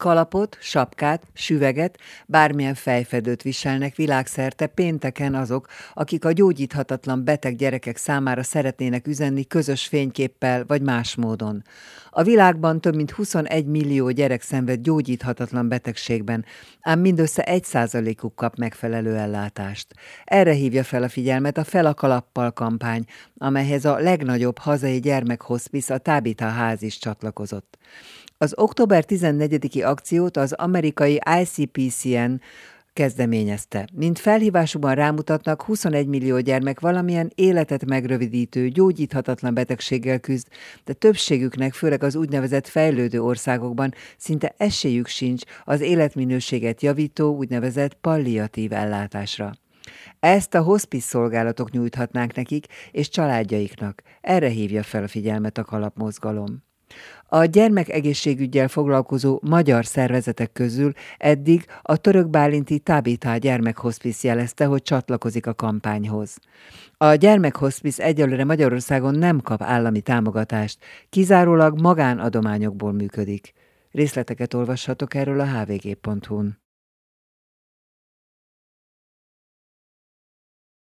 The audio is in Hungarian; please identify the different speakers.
Speaker 1: Kalapot, sapkát, süveget, bármilyen fejfedőt viselnek világszerte pénteken azok, akik a gyógyíthatatlan beteg gyerekek számára szeretnének üzenni közös fényképpel vagy más módon. A világban több mint 21 millió gyerek szenved gyógyíthatatlan betegségben, ám mindössze 1%-uk kap megfelelő ellátást. Erre hívja fel a figyelmet a Fel a kalappal kampány, amelyhez a legnagyobb hazai gyermekhospice, a Tabitha ház is csatlakozott. Az október 14-i akciót az amerikai ICPCN kezdeményezte. Mint felhívásukban rámutatnak, 21 millió gyermek valamilyen életet megrövidítő, gyógyíthatatlan betegséggel küzd, de többségüknek, főleg az úgynevezett fejlődő országokban szinte esélyük sincs az életminőséget javító, úgynevezett palliatív ellátásra. Ezt a hospice szolgálatok nyújthatnánk nekik és családjaiknak. Erre hívja fel a figyelmet a kalapmozgalom. A gyermekegészségüggyel foglalkozó magyar szervezetek közül eddig a török bálinti Tabitha gyermekhospice jelezte, hogy csatlakozik a kampányhoz. A gyermekhospice egyelőre Magyarországon nem kap állami támogatást, kizárólag magánadományokból működik. Részleteket olvashatok erről a hvg.hu-n.